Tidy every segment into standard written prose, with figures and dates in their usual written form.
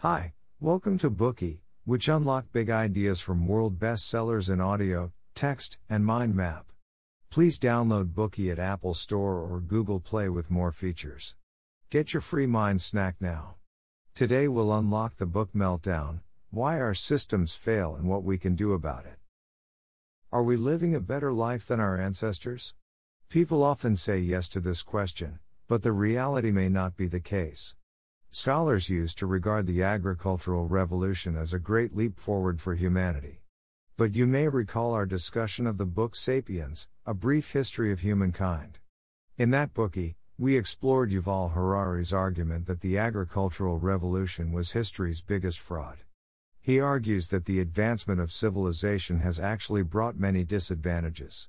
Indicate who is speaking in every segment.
Speaker 1: Hi, welcome to Bookey, which unlock big ideas from world bestsellers in audio, text, and mind map. Please download Bookey at Apple Store or Google Play with more features. Get your free mind snack now. Today we'll unlock the book Meltdown: Why Our Systems Fail and What We Can Do About It. Are we living a better life than our ancestors? People often say yes to this question, but the reality may not be the case. Scholars used to regard the agricultural revolution as a great leap forward for humanity. But you may recall our discussion of the book Sapiens, A Brief History of Humankind. In that Bookey, we explored Yuval Harari's argument that the agricultural revolution was history's biggest fraud. He argues that the advancement of civilization has actually brought many disadvantages.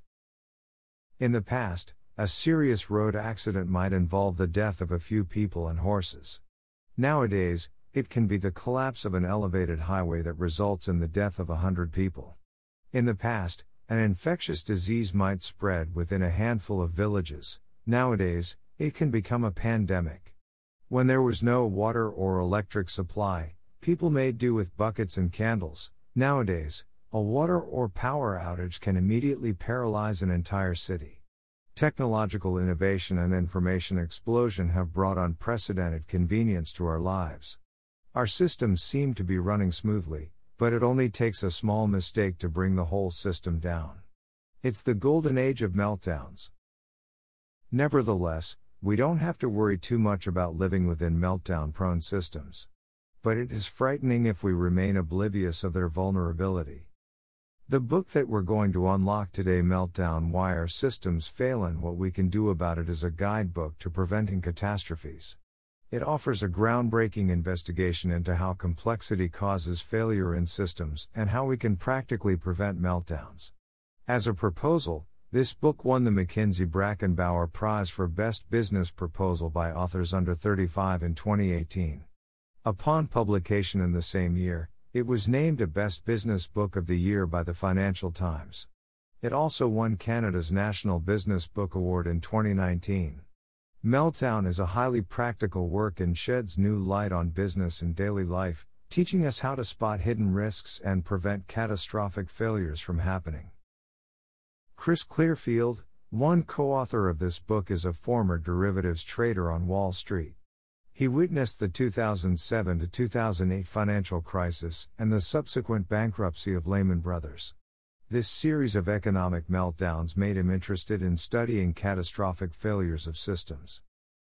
Speaker 1: In the past, a serious road accident might involve the death of a few people and horses. Nowadays, it can be the collapse of an elevated highway that results in the death of 100 people. In the past, an infectious disease might spread within a handful of villages. Nowadays, it can become a pandemic. When there was no water or electric supply, people made do with buckets and candles. Nowadays, a water or power outage can immediately paralyze an entire city. Technological innovation and information explosion have brought unprecedented convenience to our lives. Our systems seem to be running smoothly, but it only takes a small mistake to bring the whole system down. It's the golden age of meltdowns. Nevertheless, we don't have to worry too much about living within meltdown-prone systems. But it is frightening if we remain oblivious of their vulnerability. The book that we're going to unlock today, Meltdown: Why Our Systems Fail and What We Can Do About It, is a guidebook to preventing catastrophes. It offers a groundbreaking investigation into how complexity causes failure in systems and how we can practically prevent meltdowns. As a proposal, this book won the McKinsey-Brackenbauer Prize for Best Business Proposal by Authors Under 35 in 2018. Upon publication in the same year, it was named a Best Business Book of the Year by the Financial Times. It also won Canada's National Business Book Award in 2019. Meltdown is a highly practical work and sheds new light on business and daily life, teaching us how to spot hidden risks and prevent catastrophic failures from happening. Chris Clearfield, one co-author of this book, is a former derivatives trader on Wall Street. He witnessed the 2007 to 2008 financial crisis and the subsequent bankruptcy of Lehman Brothers. This series of economic meltdowns made him interested in studying catastrophic failures of systems.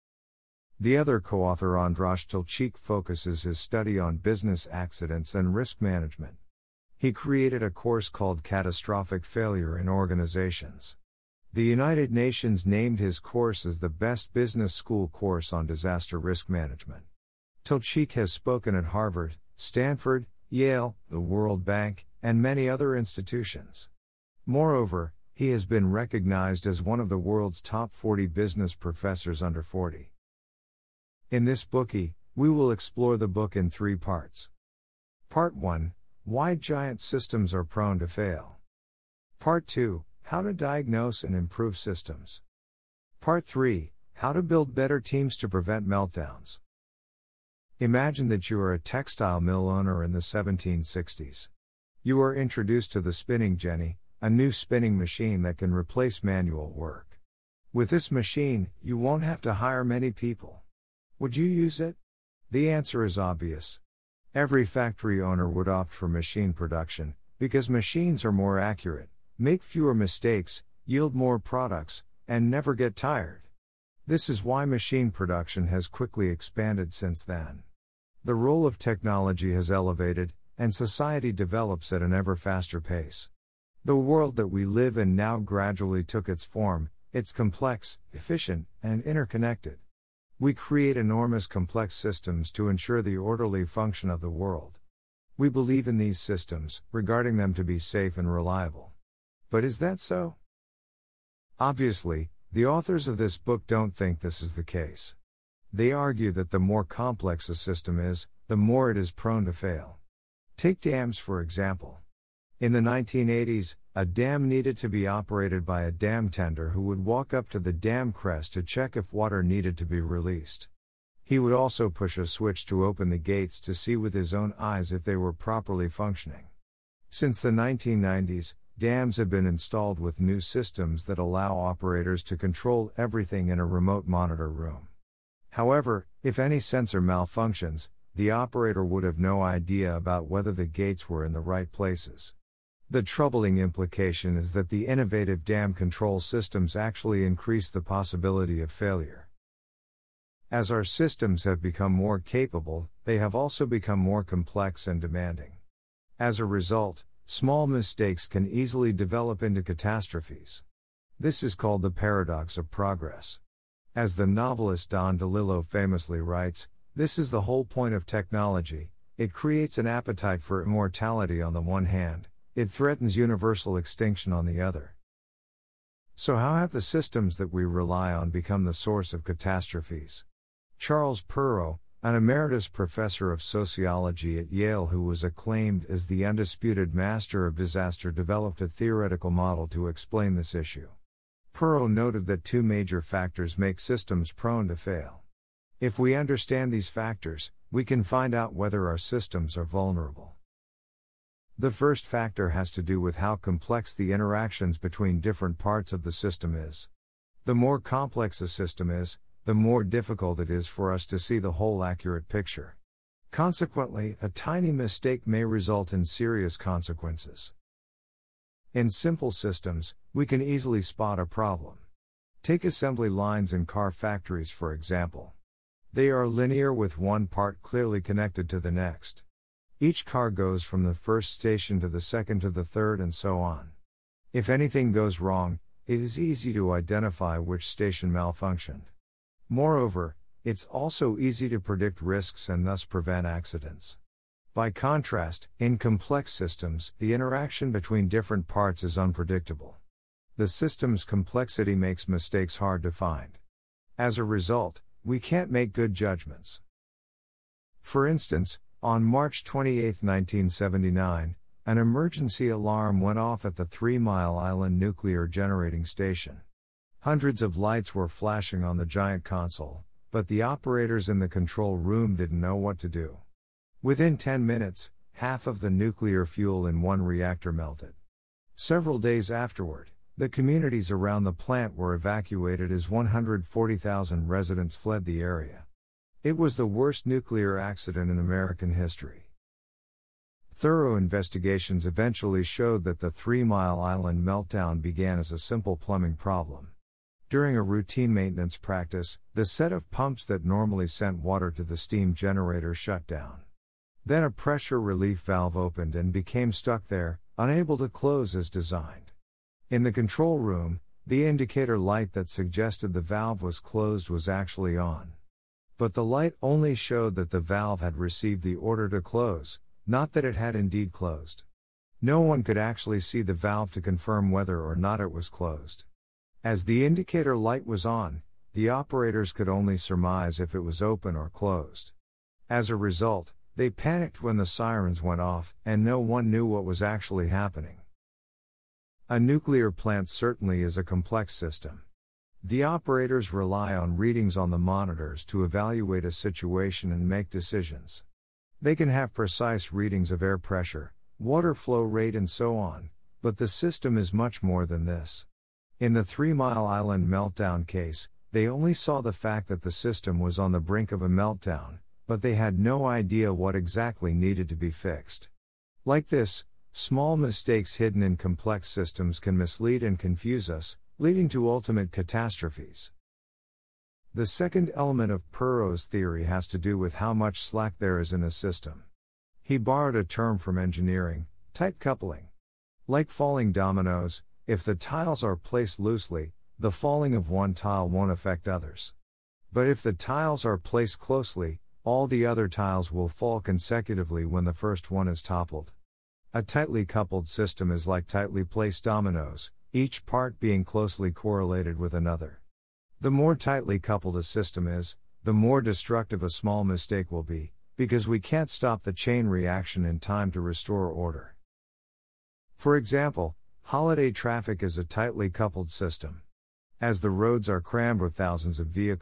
Speaker 1: The other co-author, Andras Tilchik, focuses his study on business accidents and risk management. He created a course called Catastrophic Failure in Organizations. The United Nations named his course as the best business school course on disaster risk management. Tilchik has spoken at Harvard, Stanford, Yale, the World Bank, and many other institutions. Moreover, he has been recognized as one of the world's top 40 business professors under 40. In this Bookey, we will explore the book in 3 parts. Part 1: Why giant systems are prone to fail. Part 2: How to diagnose and improve systems. Part 3: How to build better teams to prevent meltdowns. Imagine that you are a textile mill owner in the 1760s. You are introduced to the spinning jenny, a new spinning machine that can replace manual work. With this machine, you won't have to hire many people. Would you use it? The answer is obvious. Every factory owner would opt for machine production, because machines are more accurate, make fewer mistakes, yield more products, and never get tired. This is why machine production has quickly expanded since then. The role of technology has elevated, and society develops at an ever faster pace. The world that we live in now gradually took its form. It's complex, efficient, and interconnected. We create enormous complex systems to ensure the orderly function of the world. We believe in these systems, regarding them to be safe and reliable. But is that so? Obviously, the authors of this book don't think this is the case. They argue that the more complex a system is, the more it is prone to fail. Take dams for example. In the 1980s, a dam needed to be operated by a dam tender who would walk up to the dam crest to check if water needed to be released. He He would also push a switch to open the gates to see with his own eyes if they were properly functioning. Since the 1990s, dams have been installed with new systems that allow operators to control everything in a remote monitor room. However, if any sensor malfunctions, the operator would have no idea about whether the gates were in the right places. The troubling implication is that the innovative dam control systems actually increase the possibility of failure. As our systems have become more capable, they have also become more complex and demanding. As a result, small mistakes can easily develop into catastrophes. This is called the paradox of progress. As the novelist Don DeLillo famously writes, this is the whole point of technology: it creates an appetite for immortality on the one hand, it threatens universal extinction on the other. So how have the systems that we rely on become the source of catastrophes? Charles Perrow, an emeritus professor of sociology at Yale who was acclaimed as the undisputed master of disaster, developed a theoretical model to explain this issue. Perrow noted that two major factors make systems prone to fail. If we understand these factors, we can find out whether our systems are vulnerable. The first factor has to do with how complex the interactions between different parts of the system is. The more complex a system is, the more difficult it is for us to see the whole accurate picture. Consequently, a tiny mistake may result in serious consequences. In simple systems, we can easily spot a problem. Take assembly lines in car factories, for example. They are linear with one part clearly connected to the next. Each car goes from the first station to the second to the third and so on. If anything goes wrong, it is easy to identify which station malfunctioned. Moreover, it's also easy to predict risks and thus prevent accidents. By contrast, in complex systems, the interaction between different parts is unpredictable. The system's complexity makes mistakes hard to find. As a result, we can't make good judgments. For instance, on March 28, 1979, an emergency alarm went off at the 3 Mile Island Nuclear Generating Station. Hundreds of lights were flashing on the giant console, but the operators in the control room didn't know what to do. Within 10 minutes, half of the nuclear fuel in one reactor melted. Several days afterward, the communities around the plant were evacuated as 140,000 residents fled the area. It was the worst nuclear accident in American history. Thorough investigations eventually showed that the 3 Mile Island meltdown began as a simple plumbing problem. During a routine maintenance practice, the set of pumps that normally sent water to the steam generator shut down. Then a pressure relief valve opened and became stuck there, unable to close as designed. In the control room, the indicator light that suggested the valve was closed was actually on. But the light only showed that the valve had received the order to close, not that it had indeed closed. No one could actually see the valve to confirm whether or not it was closed. As the indicator light was on, the operators could only surmise if it was open or closed. As a result, they panicked when the sirens went off, and no one knew what was actually happening. A nuclear plant certainly is a complex system. The operators rely on readings on the monitors to evaluate a situation and make decisions. They can have precise readings of air pressure, water flow rate and so on, but the system is much more than this. In the 3 Mile Island meltdown case, they only saw the fact that the system was on the brink of a meltdown, but they had no idea what exactly needed to be fixed. Like this, small mistakes hidden in complex systems can mislead and confuse us, leading to ultimate catastrophes. The second element of Perrow's theory has to do with how much slack there is in a system. He borrowed a term from engineering: tight coupling. Like falling dominoes, if the tiles are placed loosely, the falling of one tile won't affect others. But if the tiles are placed closely, all the other tiles will fall consecutively when the first one is toppled. A tightly coupled system is like tightly placed dominoes, each part being closely correlated with another. The more tightly coupled a system is, the more destructive a small mistake will be, because we can't stop the chain reaction in time to restore order. For example, holiday traffic is a tightly coupled system. As the roads are crammed with thousands of vehicles,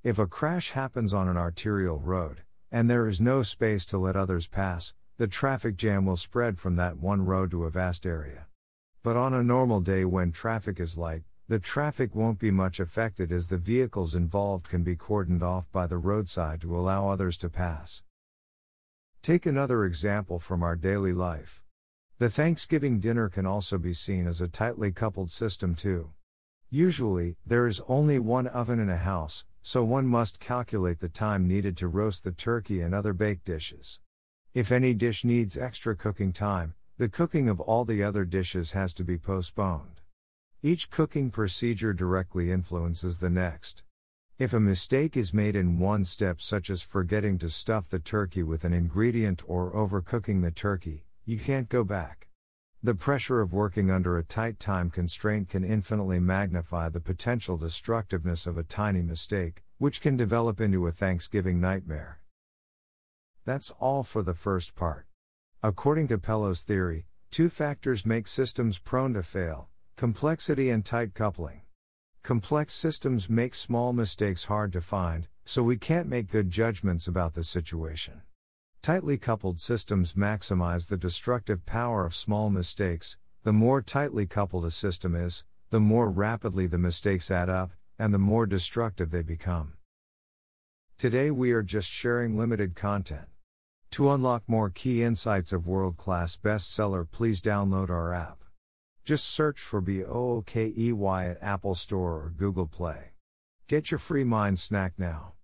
Speaker 1: If a crash happens on an arterial road, and there is no space to let others pass, the traffic jam will spread from that one road to a vast area. But on a normal day when traffic is light, the traffic won't be much affected as the vehicles involved can be cordoned off by the roadside to allow others to pass. Take another example from our daily life. The Thanksgiving dinner can also be seen as a tightly coupled system too. Usually, there is only one oven in a house, so one must calculate the time needed to roast the turkey and other baked dishes. If any dish needs extra cooking time, the cooking of all the other dishes has to be postponed. Each cooking procedure directly influences the next. If a mistake is made in one step, such as forgetting to stuff the turkey with an ingredient or overcooking the turkey, you can't go back. The pressure of working under a tight time constraint can infinitely magnify the potential destructiveness of a tiny mistake, which can develop into a Thanksgiving nightmare. That's all for the first part. According to Pello's theory, two factors make systems prone to fail: complexity and tight coupling. Complex systems make small mistakes hard to find, so we can't make good judgments about the situation. Tightly coupled systems maximize the destructive power of small mistakes. The more tightly coupled a system is, the more rapidly the mistakes add up, and the more destructive they become. Today we are just sharing limited content. To unlock more key insights of world-class bestseller, please download our app. Just search for BOOKEY at Apple Store or Google Play. Get your free mind snack now.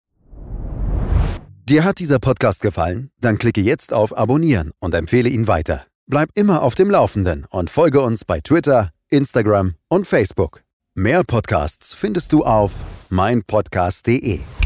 Speaker 2: Dir hat dieser Podcast gefallen? Dann klicke jetzt auf Abonnieren und empfehle ihn weiter. Bleib immer auf dem Laufenden und folge uns bei Twitter, Instagram und Facebook. Mehr Podcasts findest du auf meinpodcast.de.